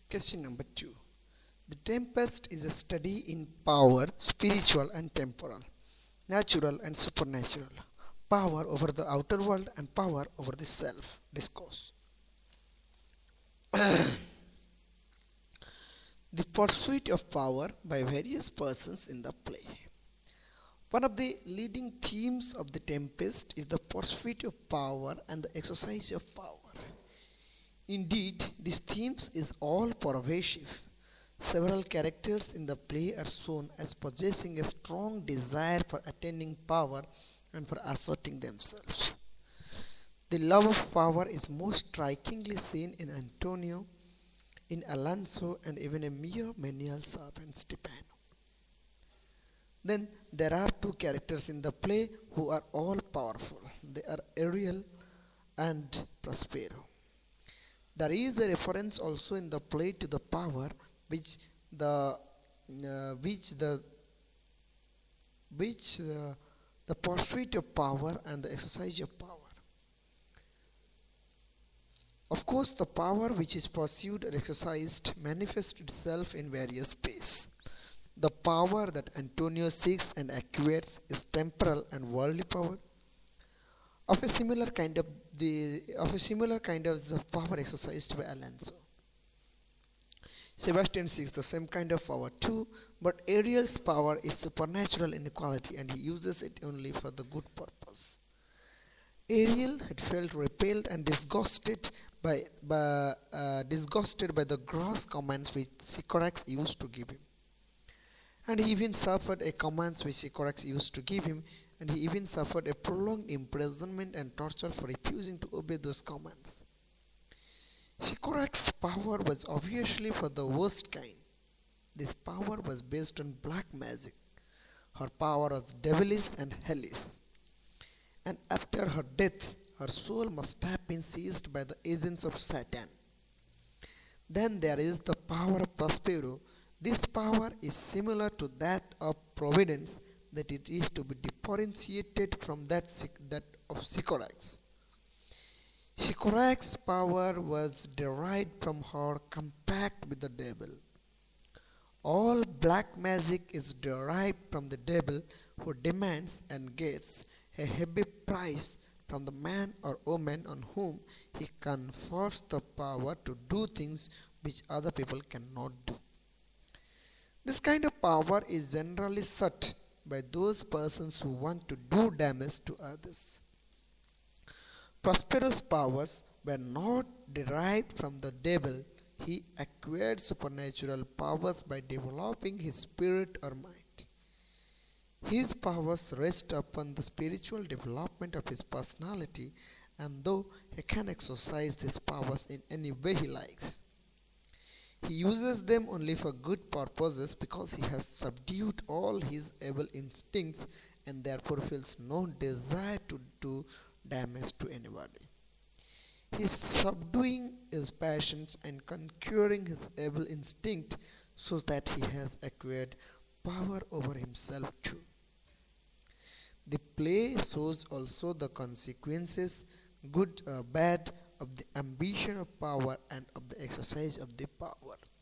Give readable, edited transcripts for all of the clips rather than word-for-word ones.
Question number 2. The Tempest is a study in power, spiritual and temporal, natural and supernatural, power over the outer world and power over the self. Discourse. The pursuit of power by various persons in the play. One of the leading themes of The Tempest is the pursuit of power and the exercise of power. Indeed, this theme is all pervasive. Several characters in the play are shown as possessing a strong desire for attaining power and for asserting themselves. The love of power is most strikingly seen in Antonio, in Alonso, and even a mere menial servant, Stefano. Then there are two characters in the play who are all powerful. They are Ariel and Prospero. There is a reference also in the play to the power which the pursuit of power and the exercise of power. Of course, the power which is pursued and exercised manifests itself in various ways. The power that Antonio seeks and acquires is temporal and worldly power. Of a similar kind of the power exercised by Alonso. Sebastian seeks the same kind of power too, but Ariel's power is supernatural in quality and he uses it only for the good purpose. Ariel had felt repelled and disgusted by the gross commands which Sycorax used to give him. And he even suffered a commands which Sycorax used to give him, and he even suffered a prolonged imprisonment and torture for refusing to obey those commands. Sycorax's power was obviously for the worst kind. This power was based on black magic. Her power was devilish and hellish. And after her death, her soul must have been seized by the agents of Satan. Then there is the power of Prospero. This power is similar to that of Providence, that it is to be differentiated from that of Sycorax. Sycorax's power was derived from her compact with the devil. All black magic is derived from the devil, who demands and gets a heavy price from the man or woman on whom he confers the power to do things which other people cannot do. This kind of power is generally sought by those persons who want to do damage to others. Prospero's powers were not derived from the devil. He acquired supernatural powers by developing his spirit or mind. His powers rest upon the spiritual development of his personality, and though he can exercise these powers in any way he likes, he uses them only for good purposes because he has subdued all his evil instincts and therefore feels no desire to do damage to anybody. He is subduing his passions and conquering his evil instinct so that he has acquired power over himself too. The play shows also the consequences, good or bad, of the ambition of power and of the exercise of the power.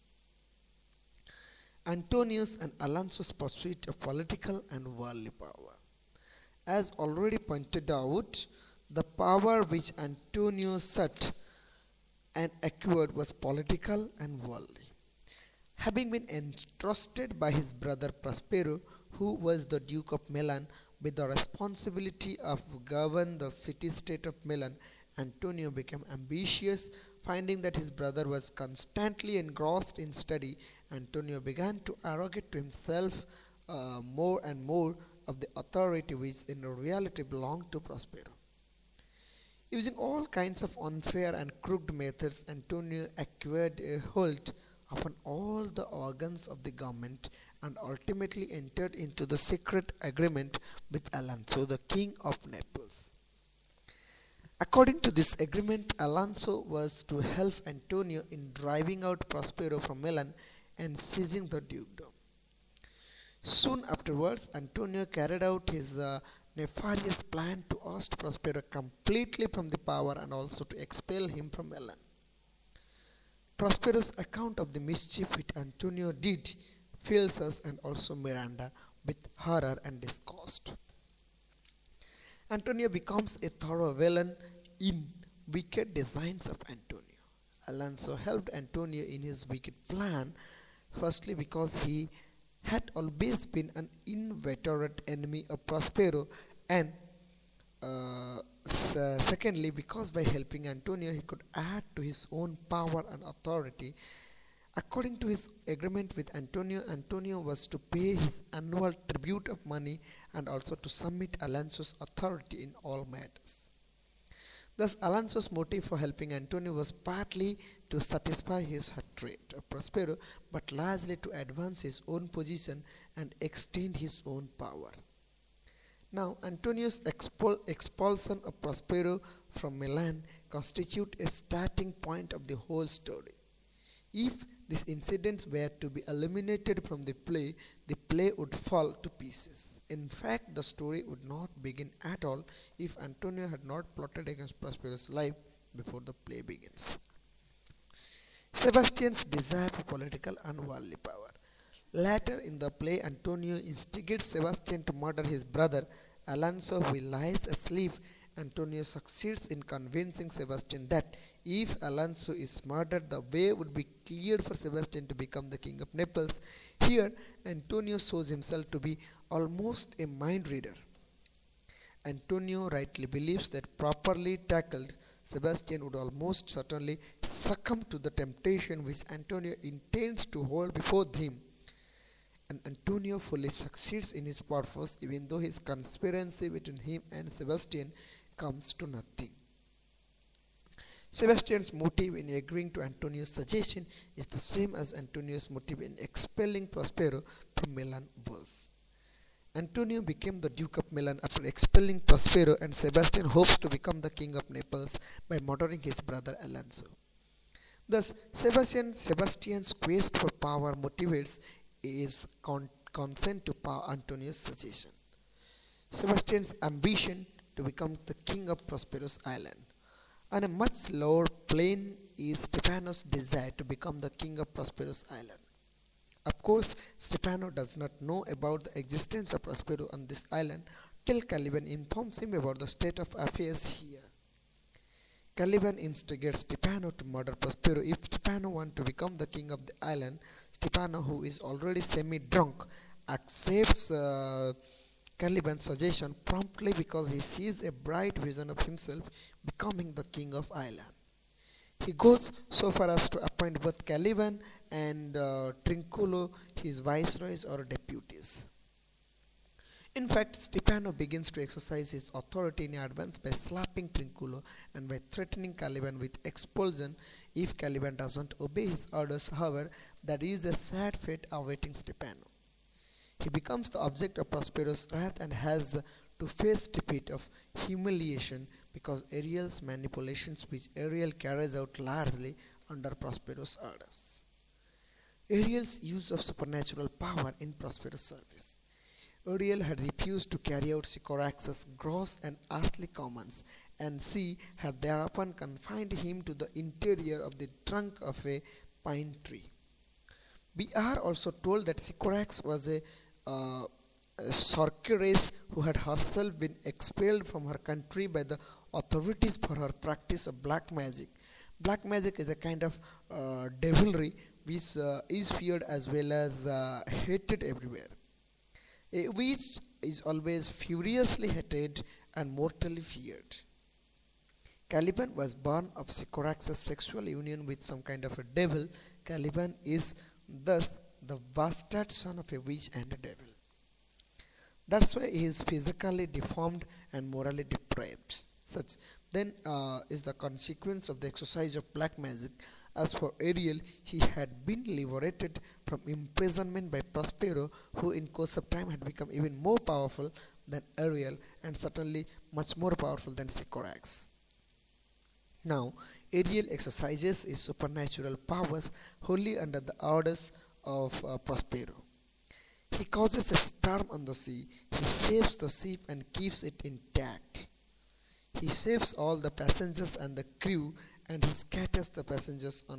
Antonius and Alonso's pursuit of political and worldly power. As already pointed out, the power which Antonio sought and acquired was political and worldly. Having been entrusted by his brother Prospero, who was the Duke of Milan, with the responsibility of govern the city-state of Milan, Antonio became ambitious. Finding that his brother was constantly engrossed in study, Antonio began to arrogate to himself more and more of the authority which in reality belonged to Prospero. Using all kinds of unfair and crooked methods, Antonio acquired a hold upon all the organs of the government and ultimately entered into the secret agreement with Alonso, the king of Naples. According to this agreement, Alonso was to help Antonio in driving out Prospero from Milan and seizing the dukedom. Soon afterwards, Antonio carried out his nefarious plan to oust Prospero completely from the power and also to expel him from Milan. Prospero's account of the mischief which Antonio did fills us and also Miranda with horror and disgust. Antonio becomes a thorough villain in wicked designs of Antonio. Alonso helped Antonio in his wicked plan, firstly because he had always been an inveterate enemy of Prospero, and secondly because by helping Antonio he could add to his own power and authority. According to his agreement with Antonio, Antonio was to pay his annual tribute of money and also to submit Alonso's authority in all matters. Thus, Alonso's motive for helping Antonio was partly to satisfy his hatred of Prospero, but largely to advance his own position and extend his own power. Now, Antonio's expulsion of Prospero from Milan constitutes a starting point of the whole story. If these incidents were to be eliminated from the play would fall to pieces. In fact, the story would not begin at all if Antonio had not plotted against Prospero's life before the play begins. Sebastian's desire for political and worldly power. Later in the play, Antonio instigates Sebastian to murder his brother Alonso, who lies asleep. Antonio succeeds in convincing Sebastian that if Alonso is murdered, the way would be cleared for Sebastian to become the king of Naples. Here, Antonio shows himself to be almost a mind reader. Antonio rightly believes that properly tackled, Sebastian would almost certainly succumb to the temptation which Antonio intends to hold before him. And Antonio fully succeeds in his purpose, even though his conspiracy between him and Sebastian comes to nothing. Sebastian's motive in agreeing to Antonio's suggestion is the same as Antonio's motive in expelling Prospero from Milan was. Antonio became the Duke of Milan after expelling Prospero, and Sebastian hopes to become the King of Naples by murdering his brother Alonso. Thus, Sebastian's quest for power motivates his consent to Antonio's suggestion. Sebastian's ambition to become the king of Prospero's island. On a much lower plane is Stefano's desire to become the king of Prospero's island. Of course, Stefano does not know about the existence of Prospero on this island till Caliban informs him about the state of affairs here. Caliban instigates Stefano to murder Prospero. If Stefano wants to become the king of the island, Stefano, who is already semi-drunk, accepts Caliban's suggestion promptly because he sees a bright vision of himself becoming the king of Ireland. He goes so far as to appoint both Caliban and Trinculo his viceroys or deputies. In fact, Stefano begins to exercise his authority in advance by slapping Trinculo and by threatening Caliban with expulsion if Caliban doesn't obey his orders. However, that is a sad fate awaiting Stefano. He becomes the object of Prospero's wrath and has to face defeat of humiliation because Ariel's manipulations, which Ariel carries out largely under Prospero's orders. Ariel's use of supernatural power in Prospero's service. Ariel had refused to carry out Sycorax's gross and earthly commands, and she had thereupon confined him to the interior of the trunk of a pine tree. We are also told that Sycorax was a sorceress who had herself been expelled from her country by the authorities for her practice of black magic. Black magic is a kind of devilry which is feared as well as hated everywhere. A witch is always furiously hated and mortally feared. Caliban was born of Sycorax's sexual union with some kind of a devil. Caliban is thus the bastard son of a witch and a devil. That's why he is physically deformed and morally depraved. Such then is the consequence of the exercise of black magic. As for Ariel, he had been liberated from imprisonment by Prospero, who in course of time had become even more powerful than Ariel and certainly much more powerful than Sycorax. Now, Ariel exercises his supernatural powers wholly under the orders of Prospero. He causes a storm on the sea. He saves the ship and keeps it intact. He saves all the passengers and the crew, and he scatters the passengers on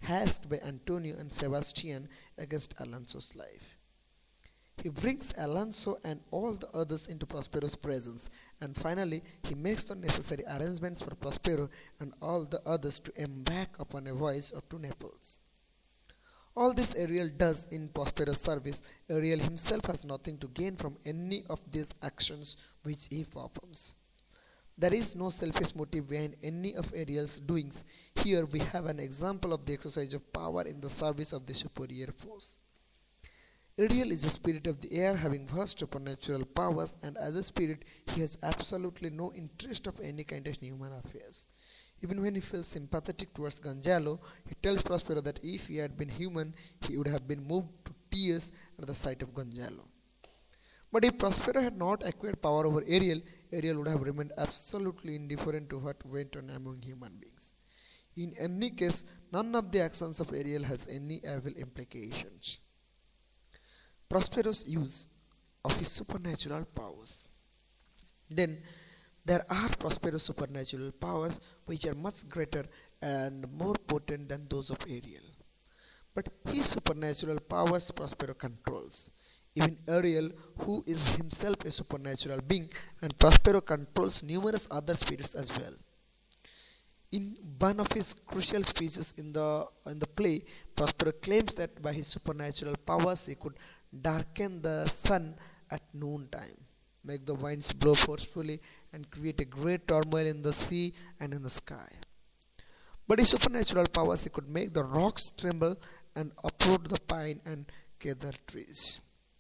hatched by Antonio and Sebastian against Alonso's life. He brings Alonso and all the others into Prospero's presence, and finally he makes the necessary arrangements for Prospero and all the others to embark upon a voyage to Naples. All this Ariel does in Prospero's service. Ariel himself has nothing to gain from any of these actions which he performs. There is no selfish motive behind any of Ariel's doings. Here we have an example of the exercise of power in the service of the superior force. Ariel is a spirit of the air having vast supernatural powers, and as a spirit he has absolutely no interest of any kind of human affairs. Even when he feels sympathetic towards Gonzalo, he tells Prospero that if he had been human, he would have been moved to tears at the sight of Gonzalo. But if Prospero had not acquired power over Ariel, Ariel would have remained absolutely indifferent to what went on among human beings. In any case, none of the actions of Ariel has any evil implications. Prospero's use of his supernatural powers. Then there are Prospero's supernatural powers which are much greater and more potent than those of Ariel. But his supernatural powers Prospero controls. Even Ariel, who is himself a supernatural being, and Prospero controls numerous other spirits as well. In one of his crucial speeches in the play, Prospero claims that by his supernatural powers he could darken the sun at noontime, make the winds blow forcefully, and create a great turmoil in the sea and in the sky. But his supernatural powers he could make the rocks tremble and uproot the pine and cedar trees.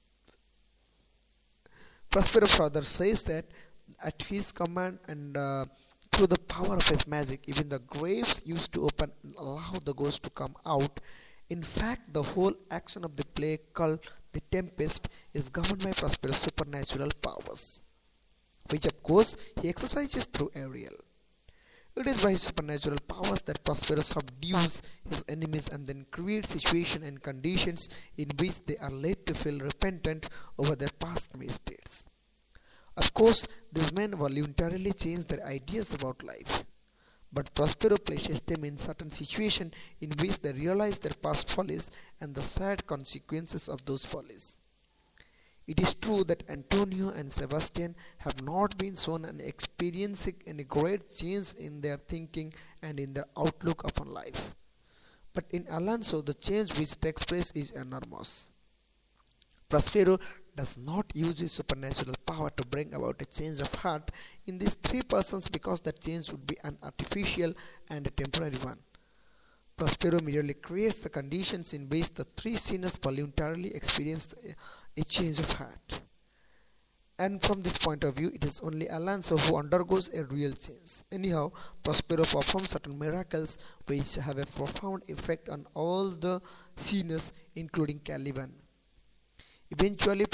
Prospero further says that at his command and through the power of his magic, even the graves used to open and allow the ghosts to come out. In fact, the whole action of the play called The Tempest is governed by Prospero's supernatural powers, which of course he exercises through Ariel. It is by his supernatural powers that Prospero subdues his enemies and then creates situations and conditions in which they are led to feel repentant over their past misdeeds. Of course, these men voluntarily change their ideas about life, but Prospero places them in certain situations in which they realize their past follies and the sad consequences of those follies. It is true that Antonio and Sebastian have not been shown an experiencing any great change in their thinking and in their outlook upon life. But in Alonso, the change which takes place is enormous. Prospero does not use his supernatural power to bring about a change of heart in these three persons because that change would be an artificial and a temporary one. Prospero merely creates the conditions in which the three sinners voluntarily experience a change of heart. And from this point of view, it is only Alonso who undergoes a real change. Anyhow, Prospero performs certain miracles which have a profound effect on all the sinners, including Caliban. Eventually,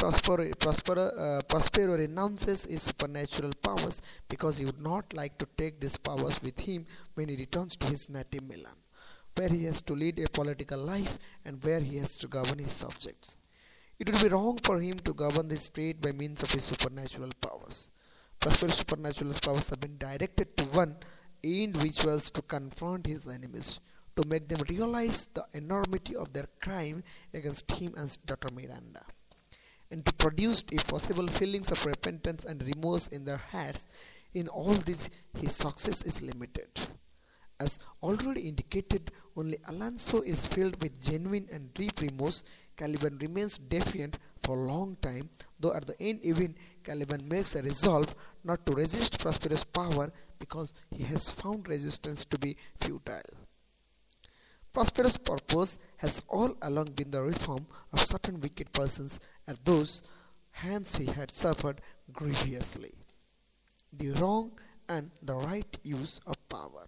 Prospero renounces his supernatural powers because he would not like to take these powers with him when he returns to his native Milan, where he has to lead a political life and where he has to govern his subjects. It would be wrong for him to govern the state by means of his supernatural powers. Prospero's supernatural powers have been directed to one end, which was to confront his enemies, to make them realize the enormity of their crime against him and daughter Miranda, and to produce, if possible, feelings of repentance and remorse in their hearts. In all this, his success is limited. As already indicated, only Alonso is filled with genuine and deep remorse. Caliban remains defiant for a long time, though at the end even Caliban makes a resolve not to resist Prospero's power because he has found resistance to be futile. Prospero's purpose has all along been the reform of certain wicked persons at those hands he had suffered grievously. The wrong and the right use of power.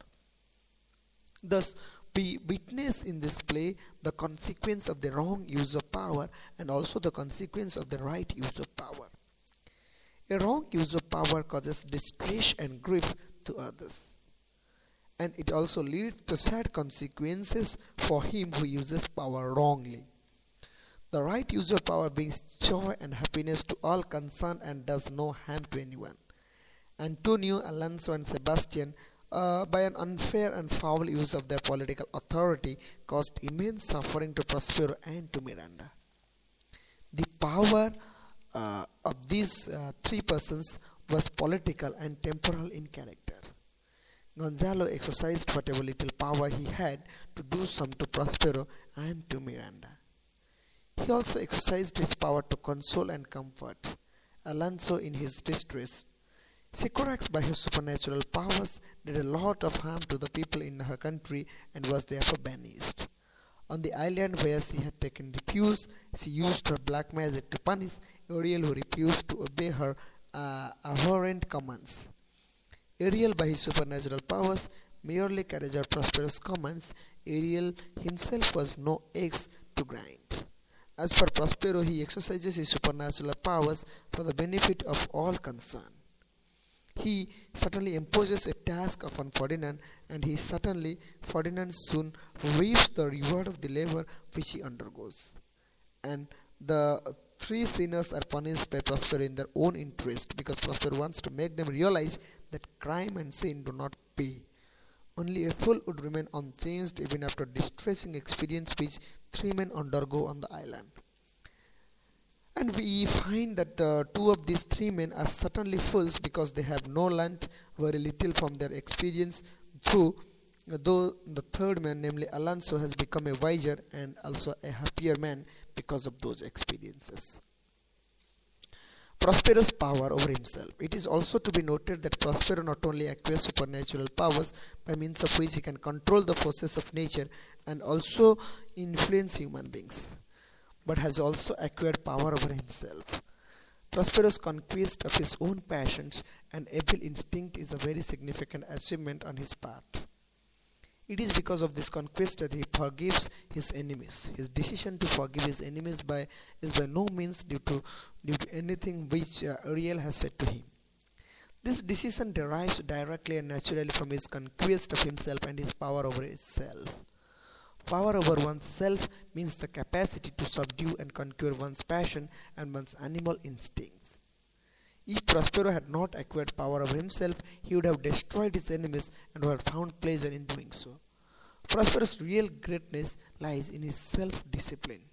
Thus, we witness in this play the consequence of the wrong use of power and also the consequence of the right use of power. A wrong use of power causes distress and grief to others, and it also leads to sad consequences for him who uses power wrongly. The right use of power brings joy and happiness to all concerned and does no harm to anyone. Antonio, Alonso and Sebastian by an unfair and foul use of their political authority caused immense suffering to Prospero and to Miranda. The power of these three persons was political and temporal in character. Gonzalo exercised whatever little power he had to do some to Prospero and to Miranda. He also exercised his power to console and comfort Alonso in his distress. Sycorax, by his supernatural powers, did a lot of harm to the people in her country and was therefore banished. On the island where she had taken refuge, she used her black magic to punish Ariel, who refused to obey her abhorrent commands. Ariel, by his supernatural powers, merely carried out Prospero's commands. Ariel himself was no axe to grind. As for Prospero, he exercises his supernatural powers for the benefit of all concerned. He certainly imposes a task upon Ferdinand, and Ferdinand soon reaps the reward of the labor which he undergoes. And the three sinners are punished by Prospero in their own interest, because Prospero wants to make them realize that crime and sin do not pay. Only a fool would remain unchanged even after distressing experience which three men undergo on the island. And we find that two of these three men are certainly fools, because they have no learnt very little from their experience, though the third man, namely Alonso, has become a wiser and also a happier man because of those experiences. Prospero's power over himself. It is also to be noted that Prospero not only acquires supernatural powers by means of which he can control the forces of nature and also influence human beings, but has also acquired power over himself. Prospero's conquest of his own passions and evil instinct is a very significant achievement on his part. It is because of this conquest that he forgives his enemies. His decision to forgive his enemies is by no means due to anything which Ariel has said to him. This decision derives directly and naturally from his conquest of himself and his power over himself. Power over oneself means the capacity to subdue and conquer one's passion and one's animal instincts. If Prospero had not acquired power over himself, he would have destroyed his enemies and would have found pleasure in doing so. Prospero's real greatness lies in his self-discipline.